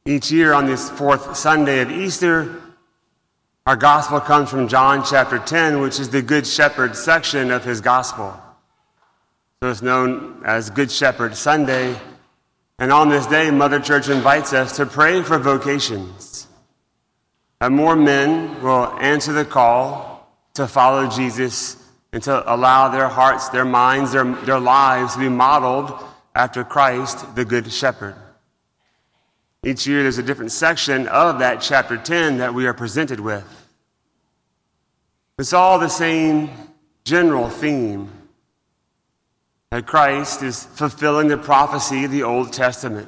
Each year on this fourth Sunday of Easter, our gospel comes from John chapter 10, which is the Good Shepherd section of his gospel. So it's known as Good Shepherd Sunday. And on this day, Mother Church invites us to pray for vocations, that more men will answer the call to follow Jesus and to allow their hearts, their minds, their lives to be modeled after Christ, the Good Shepherd. Each year there's a different section of that chapter 10 that we are presented with. It's all the same general theme, that Christ is fulfilling the prophecy of the Old Testament.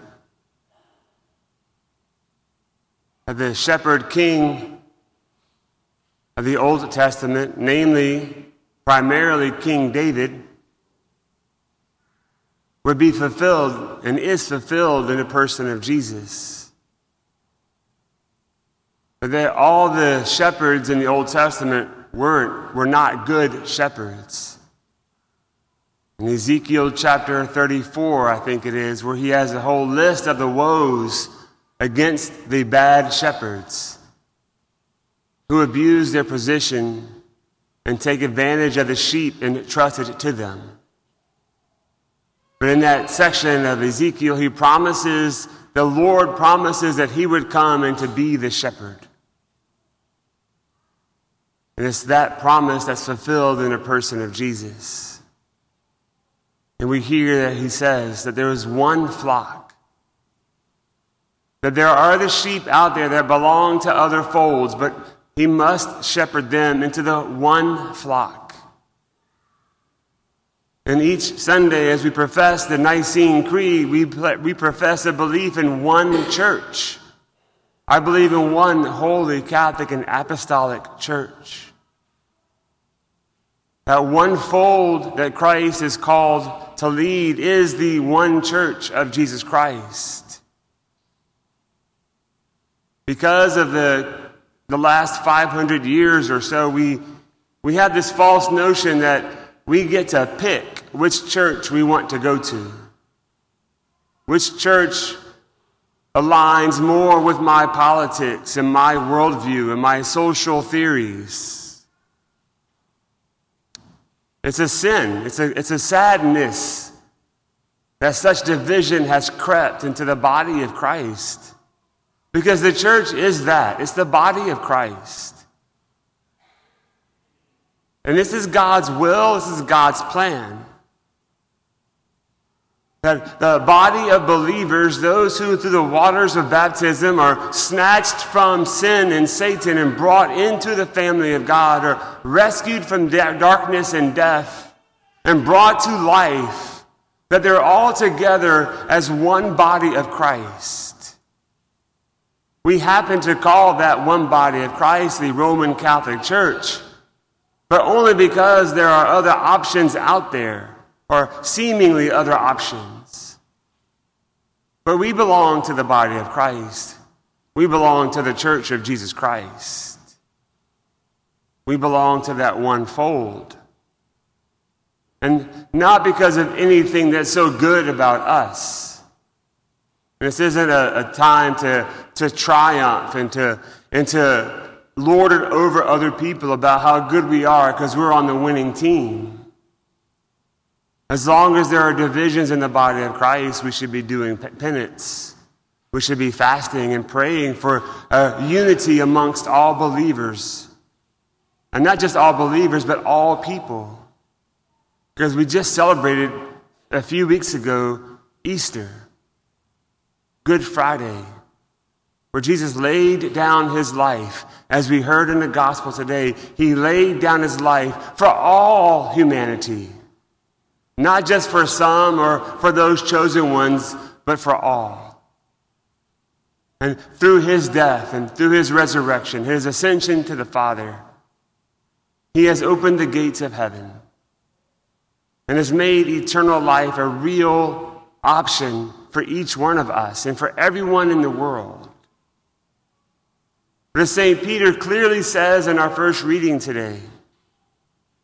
That the shepherd king of the Old Testament, namely primarily King David, would be fulfilled and is fulfilled in the person of Jesus. But that all the shepherds in the Old Testament were not good shepherds. In Ezekiel chapter 34, I think it is, where he has a whole list of the woes against the bad shepherds who abuse their position and take advantage of the sheep entrusted to them. But in that section of Ezekiel, the Lord promises that he would come and to be the shepherd. And it's that promise that's fulfilled in the person of Jesus. And we hear that he says that there is one flock, that there are the sheep out there that belong to other folds, but he must shepherd them into the one flock. And each Sunday, as we profess the Nicene Creed, we profess a belief in one church. I believe in one holy, Catholic, and apostolic church. That one fold that Christ is called to lead is the one church of Jesus Christ. Because of the last 500 years or so, we have this false notion that we get to pick which church we want to go to. Which church aligns more with my politics and my worldview and my social theories. It's a sin. It's a sadness that such division has crept into the body of Christ. Because the church is that. It's the body of Christ. And this is God's will, this is God's plan. That the body of believers, those who through the waters of baptism are snatched from sin and Satan and brought into the family of God, are rescued from darkness and death and brought to life, that they're all together as one body of Christ. We happen to call that one body of Christ the Roman Catholic Church, but only because there are other options out there, or seemingly other options. But we belong to the body of Christ. We belong to the church of Jesus Christ. We belong to that one fold. And not because of anything that's so good about us. This isn't a time to triumph and to lord it over other people about how good we are because we're on the winning team. As long as there are divisions in the body of Christ, we should be doing penance. We should be fasting and praying for unity amongst all believers. And not just all believers, but all people. Because we just celebrated a few weeks ago Easter, Good Friday, where Jesus laid down his life. As we heard in the gospel today, he laid down his life for all humanity. Not just for some or for those chosen ones, but for all. And through his death and through his resurrection, his ascension to the Father, he has opened the gates of heaven and has made eternal life a real option for each one of us and for everyone in the world. But as St. Peter clearly says in our first reading today,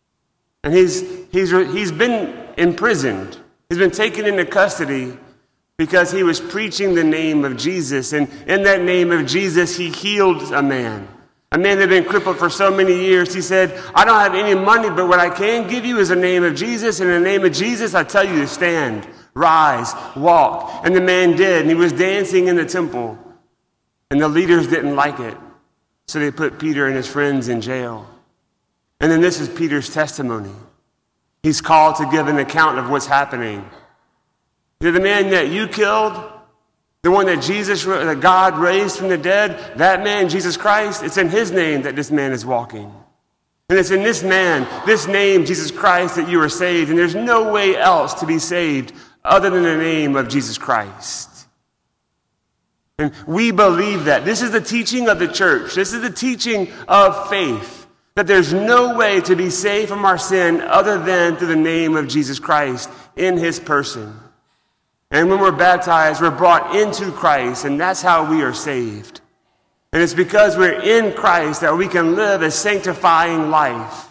and he's been imprisoned, he's been taken into custody because he was preaching the name of Jesus. And in that name of Jesus, he healed a man that had been crippled for so many years. He said, I don't have any money, but what I can give you is the name of Jesus. And in the name of Jesus, I tell you to stand, rise, walk. And the man did, and he was dancing in the temple. And the leaders didn't like it, so they put Peter and his friends in jail. And then this is Peter's testimony. He's called to give an account of what's happening. The man that you killed, the one that God raised from the dead, that man, Jesus Christ, it's in his name that this man is walking. And it's in this man, this name, Jesus Christ, that you are saved. And there's no way else to be saved other than the name of Jesus Christ. And we believe that. This is the teaching of the church. This is the teaching of faith. That there's no way to be saved from our sin other than through the name of Jesus Christ in his person. And when we're baptized, we're brought into Christ, and that's how we are saved. And it's because we're in Christ that we can live a sanctifying life.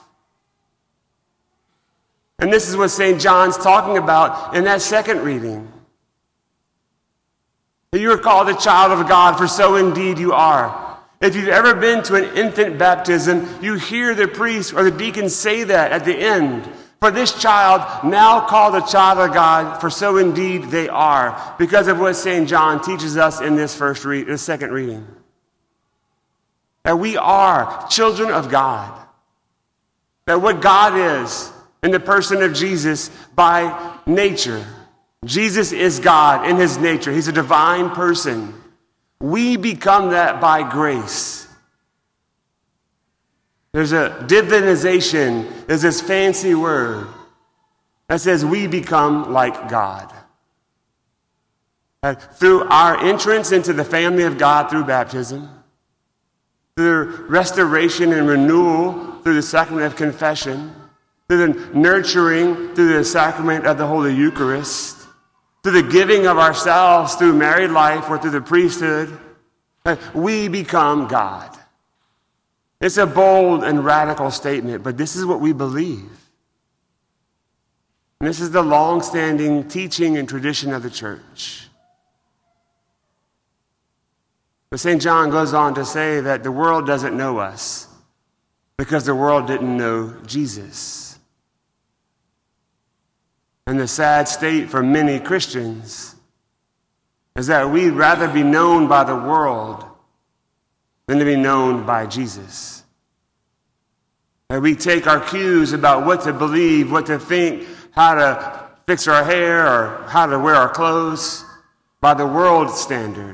And this is what St. John's talking about in that second reading. You are called a child of God, for so indeed you are. If you've ever been to an infant baptism, you hear the priest or the deacon say that at the end. For this child, now called a child of God, for so indeed they are, because of what St. John teaches us in this second reading. That we are children of God. That what God is in the person of Jesus by nature. Jesus is God in his nature. He's a divine person. We become that by grace. There's a divinization, is this fancy word that says we become like God. Through our entrance into the family of God through baptism, through restoration and renewal through the sacrament of confession, through the nurturing through the sacrament of the Holy Eucharist, through the giving of ourselves through married life or through the priesthood, we become God. It's a bold and radical statement, but this is what we believe. And this is the long-standing teaching and tradition of the church. But St. John goes on to say that the world doesn't know us because the world didn't know Jesus. And the sad state for many Christians is that we'd rather be known by the world than to be known by Jesus. That we take our cues about what to believe, what to think, how to fix our hair, or how to wear our clothes by the world's standard.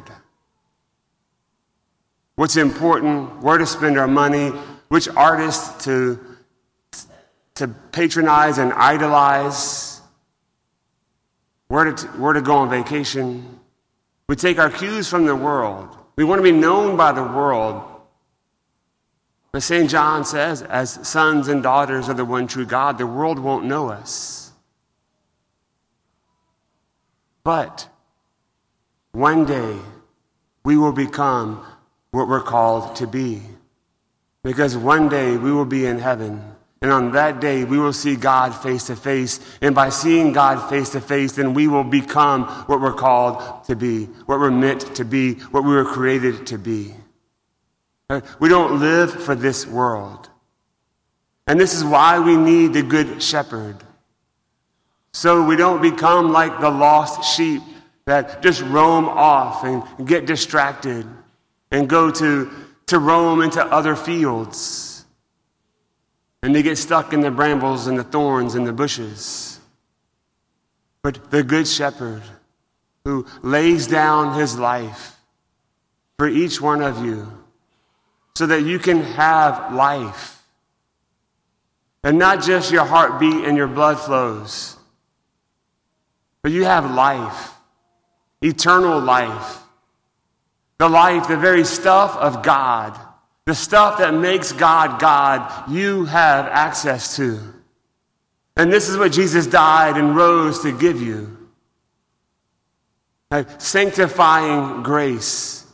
What's important, where to spend our money, which artists to patronize and idolize, where to go on vacation. We take our cues from the world. We want to be known by the world. But St. John says, as sons and daughters of the one true God, the world won't know us. But one day, we will become what we're called to be. Because one day, we will be in heaven. And on that day, we will see God face to face. And by seeing God face to face, then we will become what we're called to be, what we're meant to be, what we were created to be. We don't live for this world. And this is why we need the Good Shepherd. So we don't become like the lost sheep that just roam off and get distracted and go to roam into other fields. And they get stuck in the brambles and the thorns and the bushes. But the Good Shepherd who lays down his life for each one of you so that you can have life. And not just your heartbeat and your blood flows, but you have life, eternal life. The life, the very stuff of God. The stuff that makes God God, you have access to. And this is what Jesus died and rose to give you. Sanctifying grace.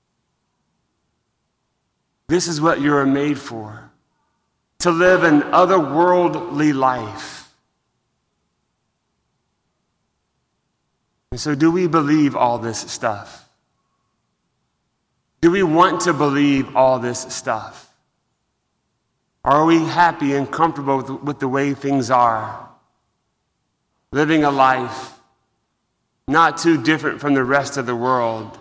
This is what you are made for. To live an otherworldly life. And so do we believe all this stuff? Do we want to believe all this stuff? Are we happy and comfortable with the way things are? Living a life not too different from the rest of the world?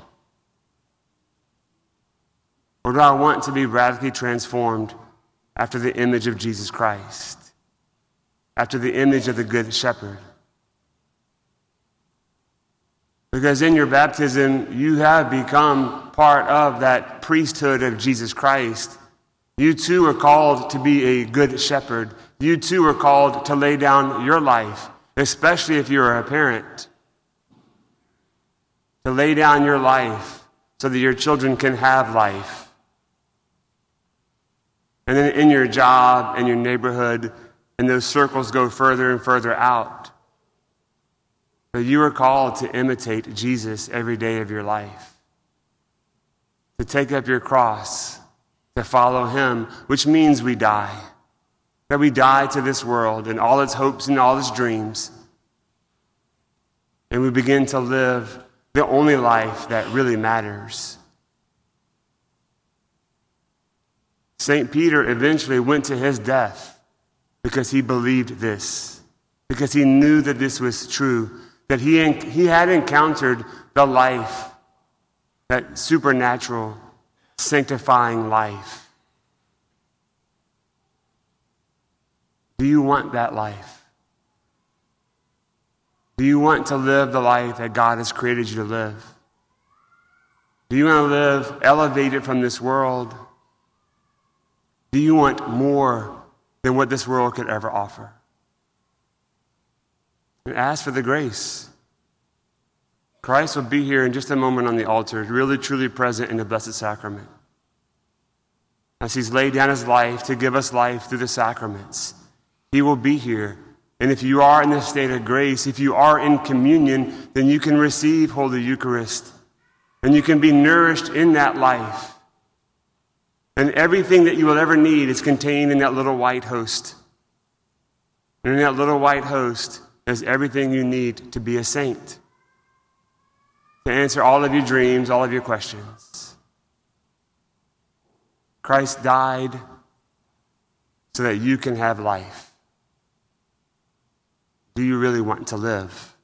Or do I want to be radically transformed after the image of Jesus Christ? After the image of the Good Shepherd? Because in your baptism, you have become part of that priesthood of Jesus Christ. You too are called to be a good shepherd. You too are called to lay down your life, especially if you're a parent. To lay down your life so that your children can have life. And then in your job and your neighborhood, and those circles go further and further out. But you are called to imitate Jesus every day of your life. To take up your cross, to follow him, which means we die. That we die to this world and all its hopes and all its dreams. And we begin to live the only life that really matters. St. Peter eventually went to his death because he believed this, because he knew that this was true, that he had encountered the life, that supernatural, sanctifying life. Do you want that life? Do you want to live the life that God has created you to live? Do you want to live elevated from this world? Do you want more than what this world could ever offer? And ask for the grace. Christ will be here in just a moment on the altar, really truly present in the Blessed Sacrament. As he's laid down his life to give us life through the sacraments, he will be here. And if you are in this state of grace, if you are in communion, then you can receive Holy Eucharist. And you can be nourished in that life. And everything that you will ever need is contained in that little white host. And in that little white host is everything you need to be a saint. To answer all of your dreams, all of your questions. Christ died so that you can have life. Do you really want to live?